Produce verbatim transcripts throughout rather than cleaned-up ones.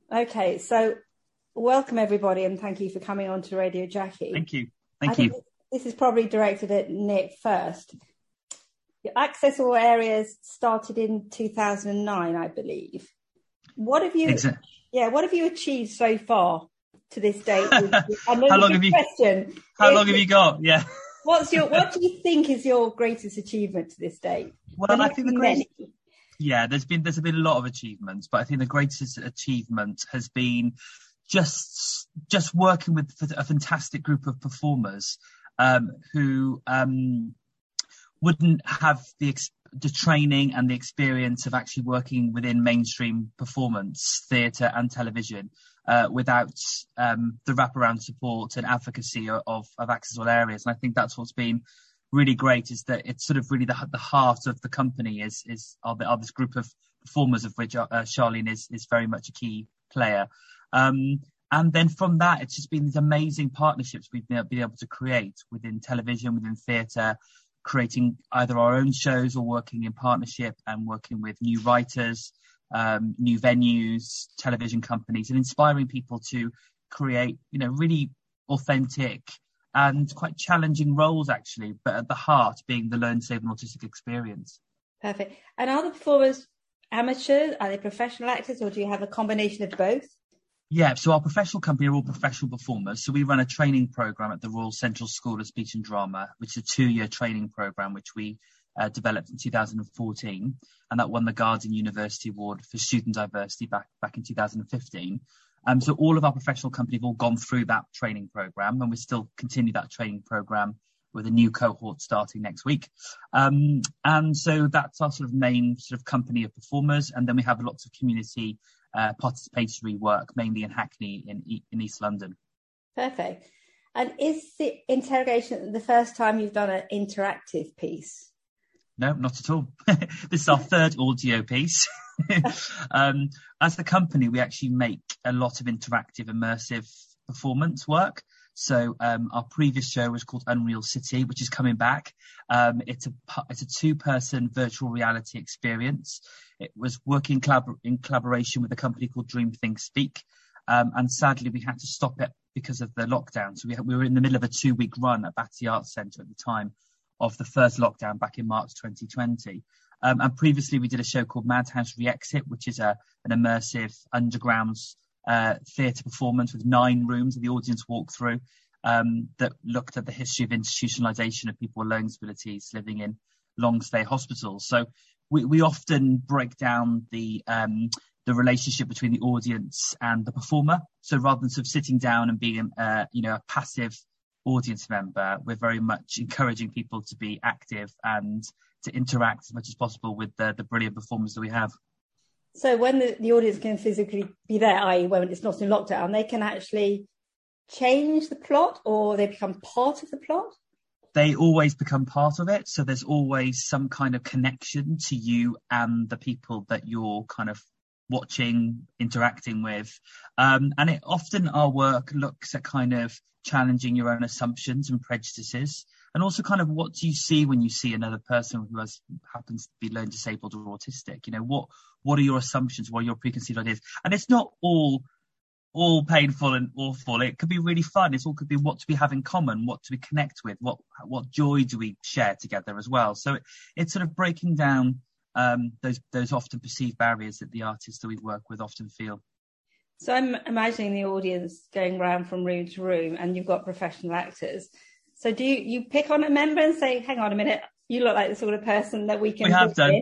Okay, so welcome everybody, and thank you for coming on to Radio Jackie. Thank you. I Thank think you. this is probably directed at Nick first. Your Access All Areas started in two thousand nine, I believe. What have you? Exactly. Yeah, what have you achieved so far to this date? How long have you? Question. How If, long have you got? Yeah. What's your? What do you think is your greatest achievement to this date? Well, I think the greatest. Many. Yeah, there's been there's been a lot of achievements, but I think the greatest achievement has been just just working with a fantastic group of performers um, who um, wouldn't have the the training and the experience of actually working within mainstream performance, theatre and television uh, without um, the wraparound support and advocacy of, of Access All Areas. And I think that's what's been really great, is that it's sort of really the, the heart of the company is is are, the, are this group of performers, of which uh, Charlene is is very much a key player. Um, and then from that, it's just been these amazing partnerships we've been, been able to create within television, within theatre, creating either our own shows or working in partnership and working with new writers, um, new venues, television companies, and inspiring people to create, you know, really authentic and quite challenging roles, actually, but at the heart being the learn, save and autistic experience. Perfect. And are the performers amateurs? Are they professional actors, or do you have a combination of both? Yeah, so our professional company are all professional performers. So we run a training programme at the Royal Central School of Speech and Drama, which is a two-year training programme which we uh, developed in two thousand fourteen, and that won the Guardian University Award for Student Diversity back back in two thousand fifteen. Um, so all of our professional companies have all gone through that training programme, and we still continue that training programme with a new cohort starting next week. Um, and so that's our sort of main sort of company of performers. And then we have lots of community uh, participatory work, mainly in Hackney in, in East London. Perfect. And is the interrogation the first time you've done an interactive piece? No, not at all. This is our third audio piece. um, as the company, we actually make a lot of interactive, immersive performance work. So um, our previous show was called Unreal City, which is coming back. Um, it's a it's a two-person virtual reality experience. It was working collabor- in collaboration with a company called Dream Think Speak, um, and sadly we had to stop it because of the lockdown. So we, we were in the middle of a two-week run at Battersea Arts Centre at the time of the first lockdown back in March twenty twenty. Um, and previously we did a show called Madhouse Re-Exit, which is a, an immersive underground uh, theatre performance with nine rooms that the audience walked through, um, that looked at the history of institutionalisation of people with learning disabilities living in long stay hospitals. So we, we often break down the um, the relationship between the audience and the performer. So rather than sort of sitting down and being uh, you know, a passive audience member, we're very much encouraging people to be active and to interact as much as possible with the, the brilliant performers that we have. So when the, the audience can physically be there, that is when it's not in lockdown, they can actually change the plot, or they become part of the plot? They always become part of it. So there's always some kind of connection to you and the people that you're kind of watching, interacting with. Um, and it often our work looks at kind of challenging your own assumptions and prejudices, and also kind of what do you see when you see another person who has happens to be learning disabled or autistic? You know, what what are your assumptions? What are your preconceived ideas? And it's not all all painful and awful. It could be really fun. It all could be what do we have in common, what do we connect with, what what joy do we share together as well. So it, it's sort of breaking down um, those those often perceived barriers that the artists that we work with often feel. So I'm imagining the audience going around from room to room, and you've got professional actors. So do you, you pick on a member and say, hang on a minute, you look like the sort of person that we can... We have done.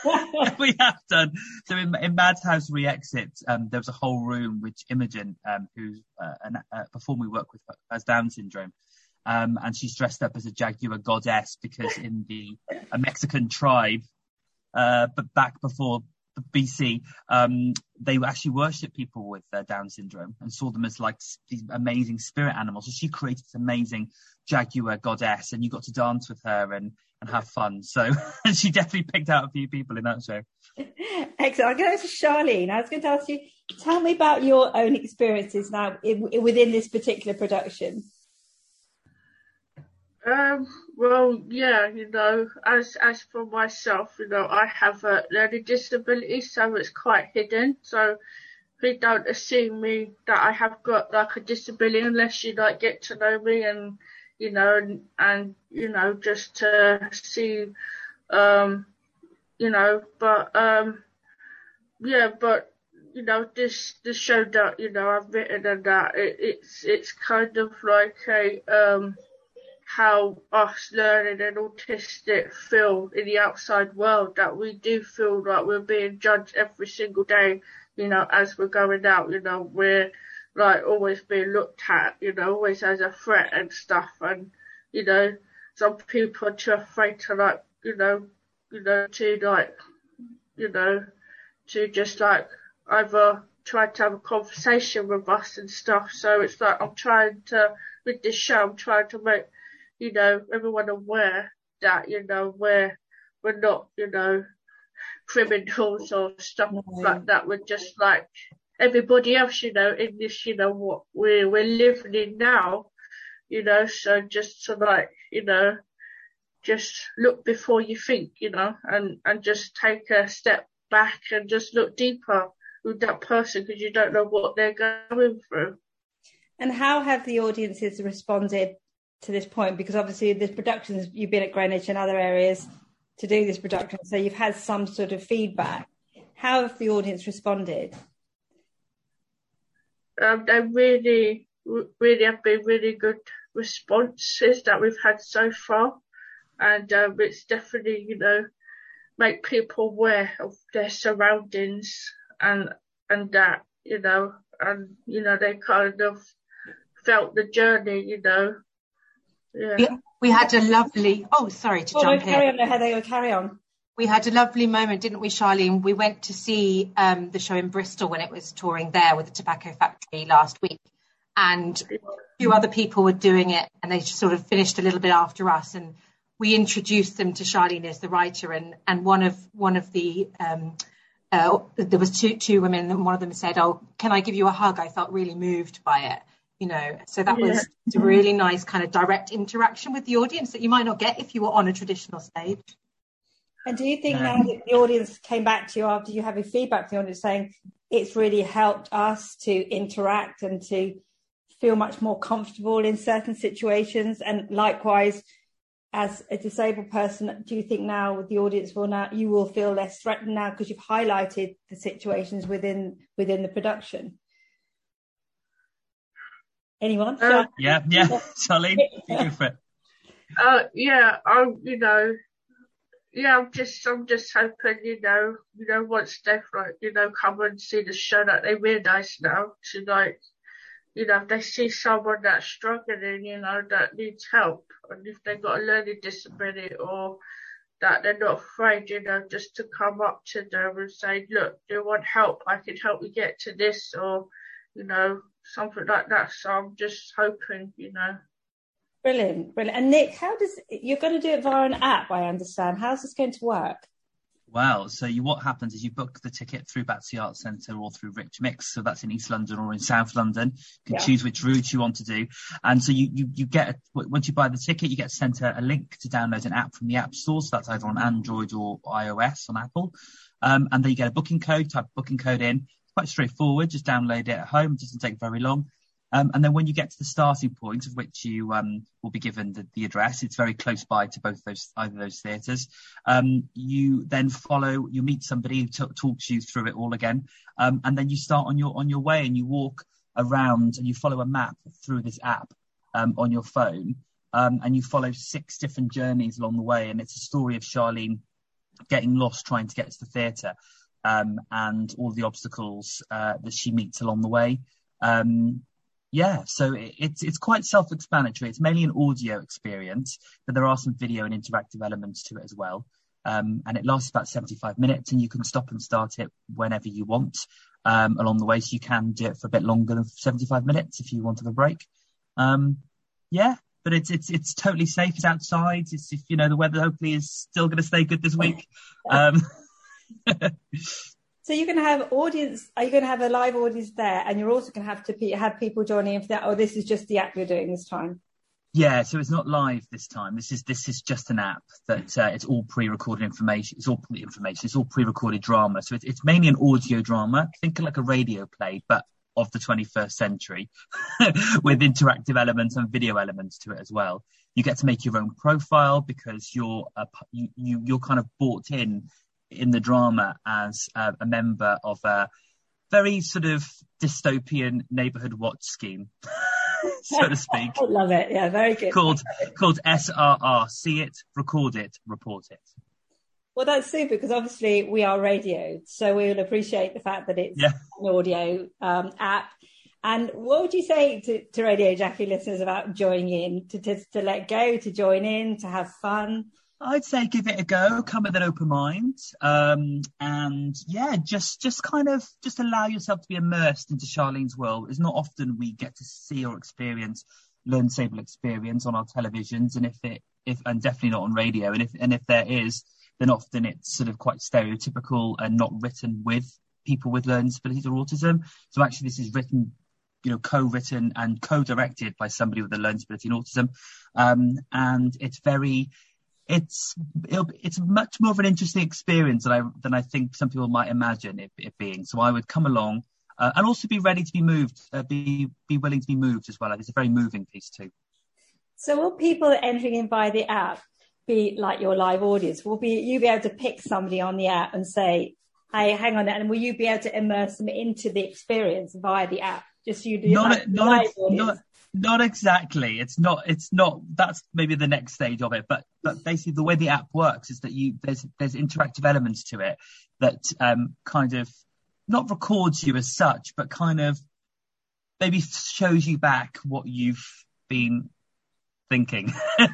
we have done. So in, in Madhouse Re-Exit, um, there was a whole room which Imogen, um, who's uh, a performer we work with, has Down syndrome. Um, and she's dressed up as a jaguar goddess because in the a Mexican tribe, uh, but back before B C, um, they actually worship people with uh, Down syndrome and saw them as like these amazing spirit animals. So she created this amazing jaguar goddess, and you got to dance with her and, and have fun. So she definitely picked out a few people in that show. Excellent. I'm going to Charlene. I was going to ask you, tell me about your own experiences now in, within this particular production. Um, well, yeah, you know, as as for myself, you know, I have a learning disability, so it's quite hidden. So they don't assume me that I have got like a disability unless you like get to know me and you know and, and you know just to see um you know but um yeah but you know this this show that you know I've written and that it, it's it's kind of like a um how us learning and autistic feel in the outside world, that we do feel like we're being judged every single day, you know, as we're going out, you know, we're like always being looked at, you know, always as a threat and stuff. And, you know, some people are too afraid to like, you know, you know, to like, you know, to just like either try to have a conversation with us and stuff. So it's like I'm trying to, with this show, I'm trying to make, you know, everyone aware that, you know, we're, we're not, you know, criminals or stuff no. like that. We're just like everybody else, you know, in this, you know, what we're, we're living in now, you know, so just to like, you know, just look before you think, you know, and, and just take a step back and just look deeper with that person because you don't know what they're going through. And how have the audiences responded to this point? Because obviously the productions, you've been at Greenwich and other areas to do this production, so you've had some sort of feedback. How have the audience responded? Um, they really, really have been really good responses that we've had so far. And um, it's definitely, you know, make people aware of their surroundings and, and that, you know, and, you know, they kind of felt the journey, you know. Yeah. We, we had a lovely, oh, sorry to oh, jump no, carry in. on, Heather, carry on. We had a lovely moment, didn't we, Charlene? We went to see um, the show in Bristol when it was touring there with the Tobacco Factory last week. And a few other people were doing it and they just sort of finished a little bit after us. And we introduced them to Charlene as the writer. And, and one of one of the, um, uh, there was two, two women and one of them said, oh, can I give you a hug? I felt really moved by it. You know, so that yeah. was a really nice kind of direct interaction with the audience that you might not get if you were on a traditional stage. And do you think now that the audience came back to you after you having feedback from the audience saying it's really helped us to interact and to feel much more comfortable in certain situations? And likewise, as a disabled person, do you think now with the audience will now you will feel less threatened now because you've highlighted the situations within within the production? Anyone? Uh, yeah, yeah, Charlene, you go for it. Uh, yeah, I, you know, yeah, I'm just, I'm just hoping, you know, you know, once they've like, you know, come and see the show, that they realise now to like, you know, if they see someone that's struggling, you know, that needs help, and if they've got a learning disability or that they're not afraid, you know, just to come up to them and say, look, do you want help? I can help you get to this, or, you know, something like that. So I'm just hoping, you know. Brilliant, brilliant. And Nick, how does you're going to do it via an app? I understand. How's this going to work? Well, so you, what happens is you book the ticket through Battersea Arts Centre or through Rich Mix, so that's in East London or in South London. You can yeah. choose which route you want to do, and so you you, you get a, once you buy the ticket, you get sent a, a link to download an app from the App Store. So that's either on Android or iOS on Apple, um, and then you get a booking code. Type booking code in. Quite straightforward, just download it at home, it doesn't take very long. Um, and then when you get to the starting point of which you um, will be given the, the address, it's very close by to both those, either those theatres. Um, you then follow, you meet somebody who t- talks you through it all again. Um, and then you start on your, on your way and you walk around and you follow a map through this app um, on your phone. Um, and you follow six different journeys along the way. And it's a story of Charlene getting lost trying to get to the theatre. Um, and all the obstacles uh, that she meets along the way. Um, yeah, so it, it's it's quite self-explanatory. It's mainly an audio experience, but there are some video and interactive elements to it as well. Um, and it lasts about seventy-five minutes, and you can stop and start it whenever you want um, along the way. So you can do it for a bit longer than seventy-five minutes if you want to have a break. Um, yeah, but it's it's it's totally safe. It's outside. It's if you know the weather hopefully is still going to stay good this week. Um, So you're going to have audience, are you going to have a live audience there, and you're also going to have to pe- have people joining in for that, or this is just the app you're doing this time? Yeah, so it's not live this time. This is this is just an app that uh, it's all pre-recorded information. It's all information. It's all pre-recorded drama. So it's, it's mainly an audio drama. Think of like a radio play, but of the twenty-first century, with interactive elements and video elements to it as well. You get to make your own profile because you're a, you, you you're kind of brought in in the drama as a, a member of a very sort of dystopian neighbourhood watch scheme. So to speak. I love it. Yeah, very good. Called called S R R. See it, record it, report it. Well, that's super because obviously we are radio, so we will appreciate the fact that it's yeah. an audio um, app. And what would you say to, to Radio Jackie listeners about joining in, to, to to let go, to join in, to have fun? I'd say give it a go, come with an open mind, um, and yeah, just just kind of just allow yourself to be immersed into Charlene's world. It's not often we get to see or experience Learn Disabled experience on our televisions, and if it if and definitely not on radio, and if and if there is, then often it's sort of quite stereotypical and not written with people with learning disabilities or autism. So actually, this is written, you know, co-written and co-directed by somebody with a learning disability and autism, um, and it's very. It's it'll, it's much more of an interesting experience than I than I think some people might imagine it, it being. So I would come along uh, and also be ready to be moved, uh, be be willing to be moved as well. It's a very moving piece too. So will people entering in via the app be like your live audience? Will be you be able to pick somebody on the app and say, "Hey, hang on," and will you be able to immerse them into the experience via the app? Just you do not like, a, not live a, audience. not Not exactly. It's not. It's not. That's maybe the next stage of it. But but basically, the way the app works is that you there's there's interactive elements to it that um kind of not records you as such, but kind of maybe shows you back what you've been thinking.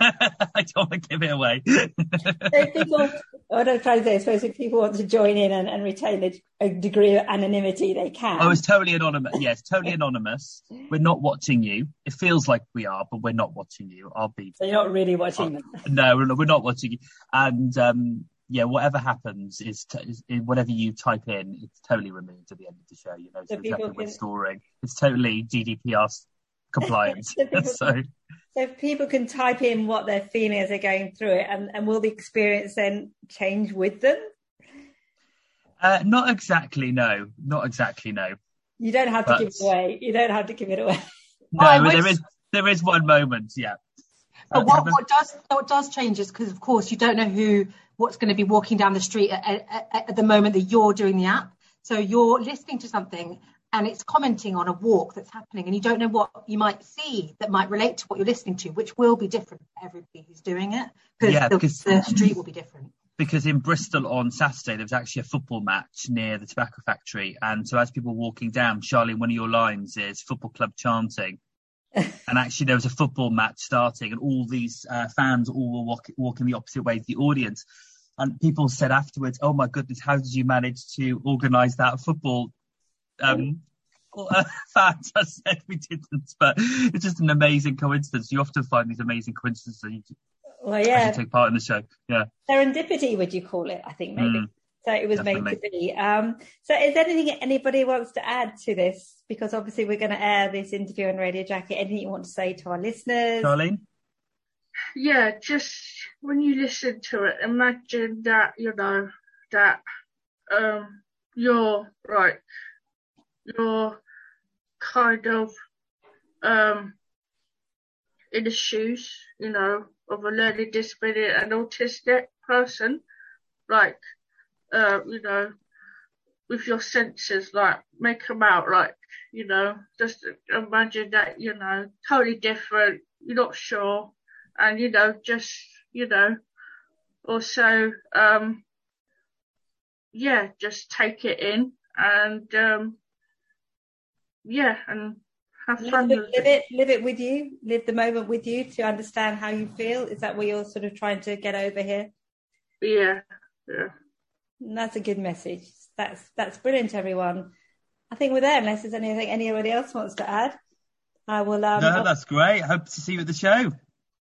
I don't want to give it away. So people, what I'm trying to say, I suppose if people want to join in and, and retain a, a degree of anonymity, they can. Oh, it's totally anonymous. Yes, totally anonymous. We're not watching you. It feels like we are, but we're not watching you. I'll be. So you're not really watching oh, them. No, we're not, we're not watching you. And um, yeah, whatever happens is, t- is, is whatever you type in, it's totally removed at the end of the show. You know, so, so exactly can... we're storing. It's totally G D P R compliant. so, people so. Can, so people can type in what they're feeling as they're going through it, and, and will the experience then change with them? Uh, not exactly, no. Not exactly, no. You don't have to but... give it away. You don't have to give it away. No, oh, there is there is one moment, yeah. But uh, what, what does what does change is because, of course, you don't know who what's going to be walking down the street at, at, at the moment that you're doing the app. So you're listening to something and it's commenting on a walk that's happening, and you don't know what you might see that might relate to what you're listening to, which will be different for everybody who's doing it, yeah, the, because the street will be different. Because in Bristol on Saturday, there was actually a football match near the tobacco factory. And so as people were walking down, Charlene, one of your lines is football club chanting. And actually there was a football match starting, and all these uh, fans all were walk- walking the opposite way to the audience. And people said afterwards, oh my goodness, how did you manage to organise that football um, uh, fans? I said we didn't, but it's just an amazing coincidence. You often find these amazing coincidences. You, well, yeah. take part in the show. Yeah. Serendipity, would you call it? I think maybe. Mm, so it was definitely. made to be. Um, so is there anything anybody wants to add to this? Because obviously we're going to air this interview on Radio Jackie. Anything you want to say to our listeners? Charlene? Yeah, just when you listen to it, imagine that, you know, that um, you're, right, you're kind of um, in the shoes, you know, of a learning disability and autistic person, like, uh, you know, with your senses, like, make them out, like, you know, just imagine that, you know, totally different, you're not sure, and, you know, just, you know, also, um, yeah, just take it in and, um, yeah, and have fun live with it, live it. it, live it with you, live the moment with you to understand how you feel. Is that what you're sort of trying to get over here? Yeah, yeah. And that's a good message. That's that's brilliant, everyone. I think we're there, unless there's anything anybody else wants to add. I will. Um, no, that's great. I hope to see you at the show.